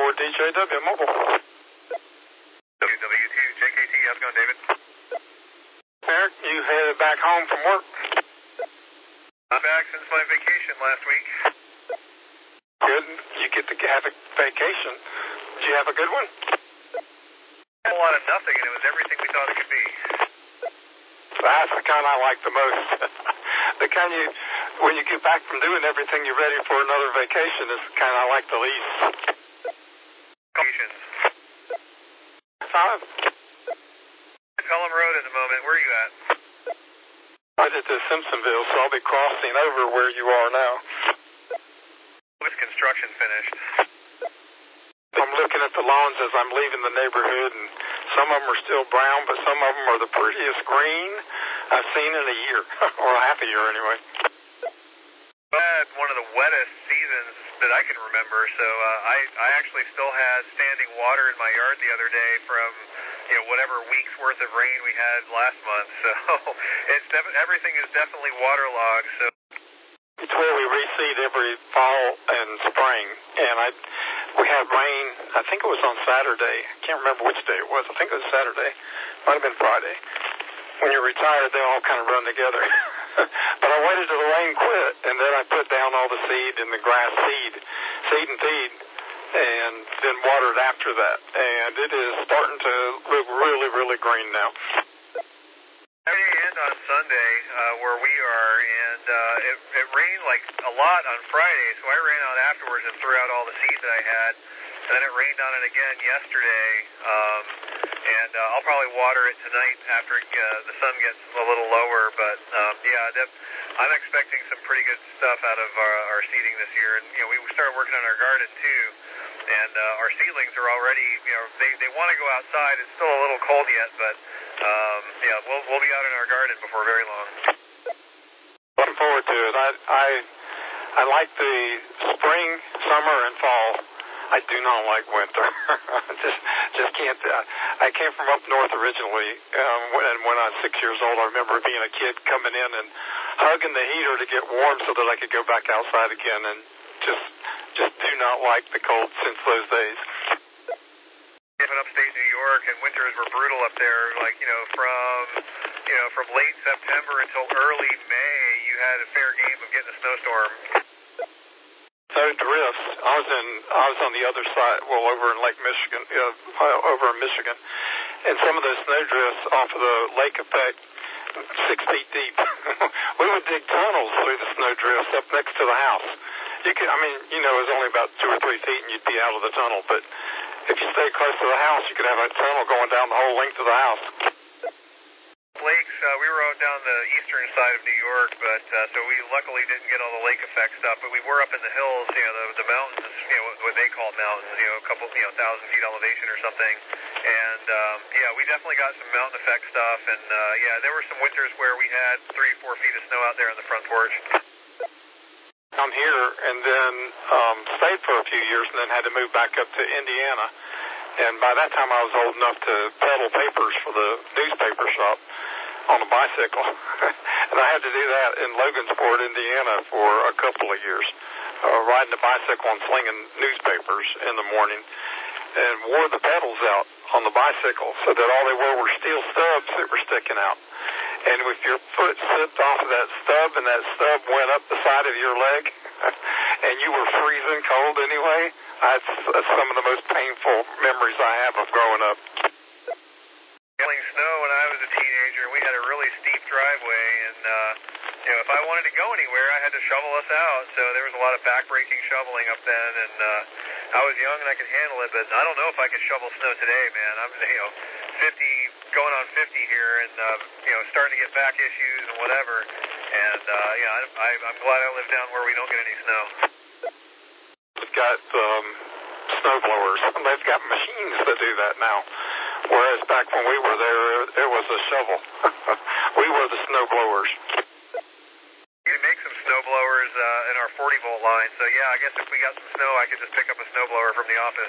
DJW Mobile. WW2 JKT, how's it going, David? Eric, you headed back home from work? I'm back since my vacation last week. Good. You get to have a vacation. Did you have a good one? A whole lot of nothing, and it was everything we thought it could be. That's the kind I like the most. The kind when you get back from doing everything, you're ready for another vacation is the kind I like the least. Vacations. Huh? Pelham Road at the moment. Where are you at? I did to Simpsonville, so I'll be crossing over where you are now. What's construction finished? I'm looking at the lawns as I'm leaving the neighborhood, and some of them are still brown, but some of them are the prettiest green I've seen in a year, or half a year anyway. I had one of the wettest seasons that I can remember, so I actually still had standing water in my yard the other day from whatever week's worth of rain we had last month. So everything is definitely waterlogged. So it's where we reseed every fall and spring, and we had rain. I think it was on Saturday. I can't remember which day it was. I think it was Saturday. Might have been Friday. When you're retired, they all kind of run together. But I waited till the rain quit, and then I put down all the seed in the grass seed and feed, and then watered after that. And it is starting to look really, really green now. Saturday and on Sunday where we are, and it rained like a lot on Friday, so I ran out afterwards and threw out all the seed that I had. And then it rained on it again yesterday, and I'll probably water it tonight after the sun gets a little lower. But I'm expecting some pretty good stuff out of our seeding this year. And we started working on our garden too, and our seedlings are already, they want to go outside. It's still a little cold yet, but we'll be out in our garden before very long. Looking forward to it. I like the spring, summer, and fall. I do not like winter. just can't. I came from up north originally, and when I was 6 years old, I remember being a kid coming in and hugging the heater to get warm so that I could go back outside again, and just do not like the cold since those days. In upstate New York, and winters were brutal up there. Like from late September until early May, you had a fair game of getting a snowstorm. Snow drifts. I was on the other side, over in Lake Michigan, over in Michigan, and some of those snow drifts off of the lake effect, 6 feet deep. We would dig tunnels through the snow drifts up next to the house. It was only about 2 or 3 feet, and you'd be out of the tunnel. But if you stay close to the house, you could have a tunnel going down the whole length of the house. Lakes, we were out down the eastern side of New York, but so we luckily didn't get all the lake effect stuff, but we were up in the hills, the mountains, what they call mountains, a couple, 1,000 feet elevation or something, and we definitely got some mountain effect stuff, and there were some winters where we had 3-4 feet of snow out there on the front porch. I'm here, and then stayed for a few years, and then had to move back up to Indiana, and by that time I was old enough to peddle papers for the newspaper shop on a bicycle. And I had to do that in Logansport, Indiana for a couple of years, riding a bicycle and slinging newspapers in the morning, and wore the pedals out on the bicycle so that all they were steel stubs that were sticking out. And if your foot slipped off of that stub and that stub went up the side of your leg and you were freezing cold anyway, that's some of the most painful memories I have of growing up. Feeling snow when I was a teenager, we had a really steep driveway, and if I wanted to go anywhere, I had to shovel us out. So there was a lot of back-breaking shoveling up then, and I was young and I could handle it, but I don't know if I could shovel snow today, man. I'm 50, going on 50 here, and starting to get back issues and whatever. And I'm glad I live down where we don't get any snow. We've got snow blowers. They've got machines that do that now. Whereas back when we were there, it was a shovel. We were the snow blowers. You can make some snow blowers in our 40-volt line. So, I guess if we got some snow, I could just pick up a snow blower from the office.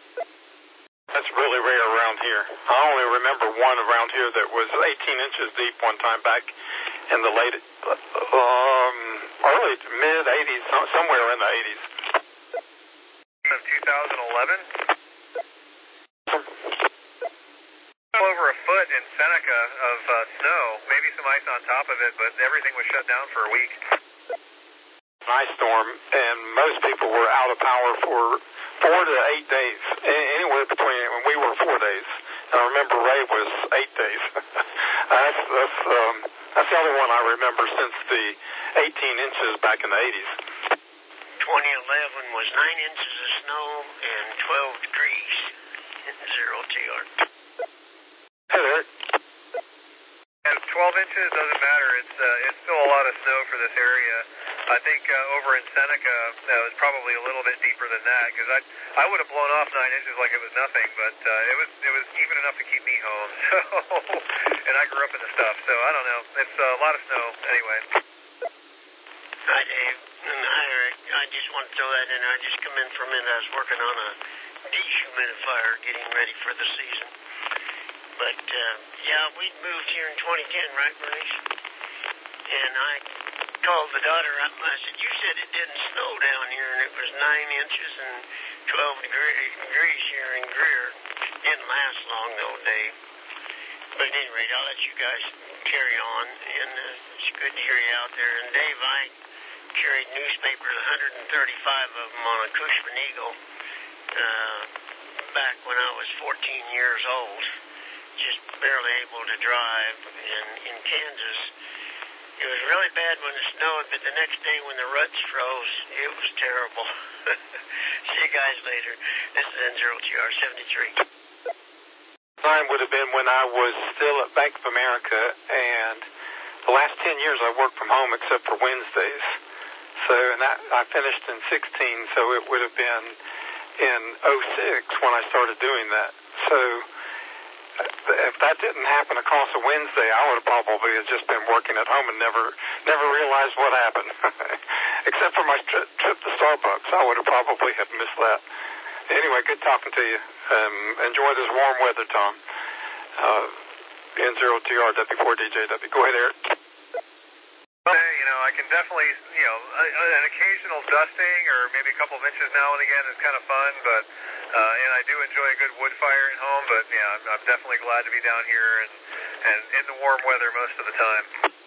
That's really rare around here. I only remember one around here that was 18 inches deep one time back in the late, early to mid-'80s, somewhere in the '80s. Of 2000 2011. Over a foot in Seneca of snow, maybe some ice on top of it, but everything was shut down for a week. Ice storm, and most people were out of power for 4 to 8 days, anywhere between. When we were 4 days, and I remember Ray was 8 days. That's the only one I remember since the 18 inches back in the 80s. 2011 was 9 inches of snow and 12 degrees. 0TR. Hey there. And 12 inches doesn't matter. It's still a lot of snow for this area. I think over in Seneca it was probably a little bit deeper than that, because I would have blown off 9 inches like it was nothing, but it was even enough to keep me home. So, and I grew up in the stuff, so I don't know. It's a lot of snow anyway. Hi, Dave. Hi, Eric. I just want to throw that in. I just come in from it. I was working on a dehumidifier, getting ready for the season. But, yeah, we moved here in 2010, right, Bernice? And I called the daughter up and I said, you said it didn't snow down here, and it was 9 inches and 12 degrees here in Greer. Didn't last long, though, Dave. But at any rate, I'll let you guys carry on, and it's good to hear you out there. And Dave, I carried newspapers, 135 of them on a Cushman Eagle, back when I was 14 years old, just barely able to drive in Kansas. It was really bad when it snowed, but the next day when the ruts froze, it was terrible. See you guys later. This is N0TR 73. Mine would have been when I was still at Bank of America, and the last 10 years I worked from home except for Wednesdays. So, and I finished in 16, so it would have been in 06 when I started doing that. So, if that didn't happen across a Wednesday, I would have probably just been working at home and never realized what happened. Except for my trip to Starbucks, I would have probably have missed that. Anyway, good talking to you. Enjoy this warm weather, Tom. N0TR W4DJW. Go ahead, Eric. I can definitely, an occasional dusting or maybe a couple of inches now and again is kind of fun, but, and I do enjoy a good wood fire at home, but yeah, I'm definitely glad to be down here and in the warm weather most of the time.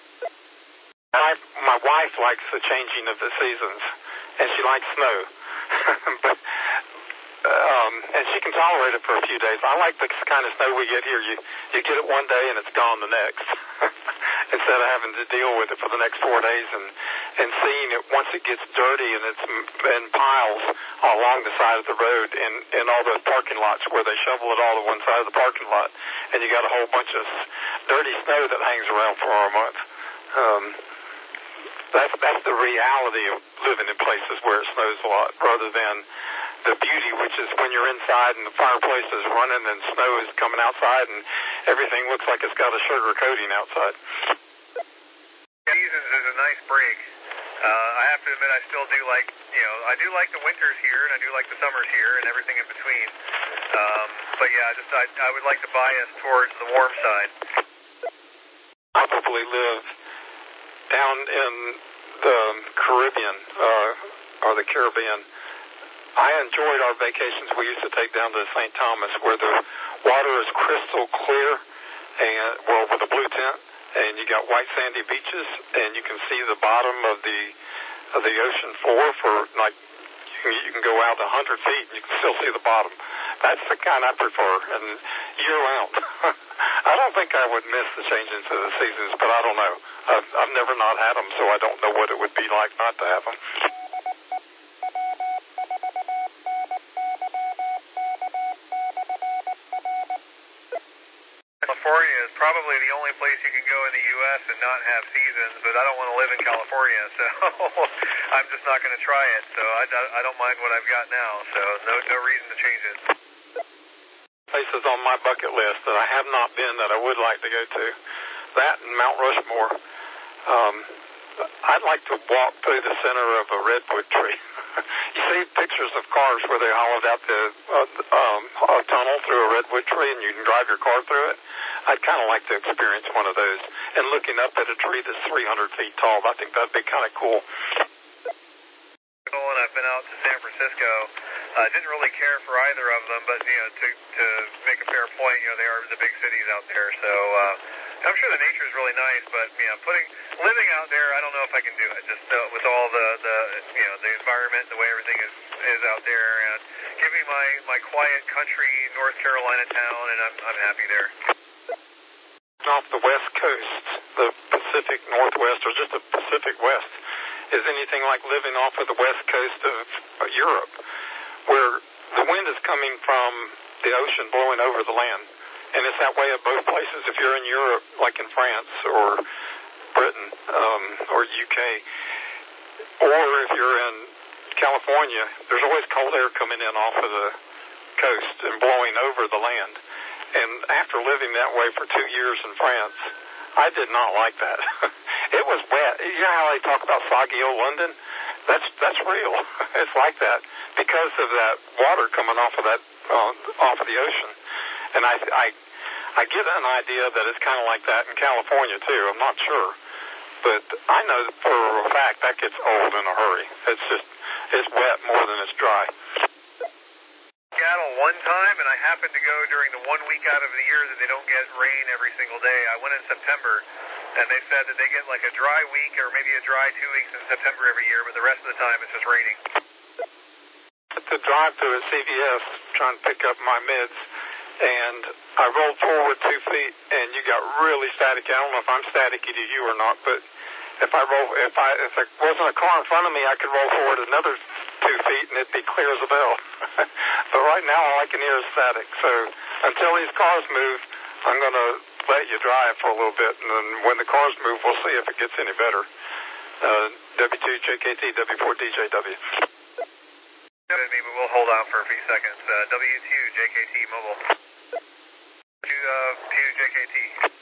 My wife likes the changing of the seasons, and she likes snow, but, and she can tolerate it for a few days. I like the kind of snow we get here. You get it one day and it's gone the next. Instead of having to deal with it for the next 4 days and seeing it once it gets dirty and it's in piles along the side of the road in all those parking lots where they shovel it all to one side of the parking lot, and you got a whole bunch of dirty snow that hangs around for a month. That's the reality of living in places where it snows a lot, rather than the beauty, which is when you're inside and the fireplace is running and snow is coming outside and everything looks like it's got a sugar coating outside. Seasons is a nice break. I have to admit I still do like, I do like the winters here and I do like the summers here and everything in between. But yeah, I would like to bias towards the warm side. I probably live down in the Caribbean, or the Caribbean. I enjoyed our vacations we used to take down to St. Thomas, where the water is crystal clear, and with a blue tint, and you got white sandy beaches, and you can see the bottom of the ocean floor for like you can go out 100 feet and you can still see the bottom. That's the kind I prefer, and year round. I don't think I would miss the changes to the seasons, but I don't know. I've never not had them, so I don't know what it would be like not to have them. California is probably the only place you can go in the U.S. and not have seasons, but I don't want to live in California, so I'm just not going to try it. So I don't mind what I've got now, so no reason to change it. Places on my bucket list that I have not been that I would like to go to, that and Mount Rushmore. I'd like to walk through the center of a redwood tree. You see pictures of cars where they hollowed out a tunnel through a redwood tree and you can drive your car through it. I'd kind of like to experience one of those. And looking up at a tree that's 300 feet tall, I think that'd be kind of cool. And I've been out to San Francisco Didn't really care for either of them, but to make a fair point, they are the big cities out there. So I'm sure the nature is really nice, but living out there, I don't know if I can do it. Just with all the environment, the way everything is out there, and give me my quiet country North Carolina town, and I'm happy there. Off the West Coast, the Pacific Northwest, or just the Pacific West, is anything like living off of the West Coast of Europe, where the wind is coming from the ocean blowing over the land. And it's that way at both places. If you're in Europe, like in France or Britain or UK, or if you're in California, there's always cold air coming in off of the coast and blowing over the land. And after living that way for 2 years in France, I did not like that. It was wet. You know how they talk about soggy old London? That's real. It's like that because of that water coming off of the ocean. And I get an idea that it's kind of like that in California too. I'm not sure, but I know for a fact that gets old in a hurry. It's wet more than it's dry. Seattle one time, and I happened to go during the 1 week out of the year that they don't get rain every single day. I went in September, and they said that they get like a dry week or maybe a dry 2 weeks in September every year, but the rest of the time it's just raining. To drive through a CVS trying to pick up my meds, and I rolled forward 2 feet, and you got really staticky. I don't know if I'm staticky to you or not, but if there wasn't a car in front of me, I could roll forward another 2 feet, and it'd be clear as a bell. But right now, all I can hear is static. So until these cars move, I'm going to let you drive for a little bit, and then when the cars move, we'll see if it gets any better. W2JKT, W4DJW. But we'll hold on for a few seconds. W2JKT mobile. W2JKT.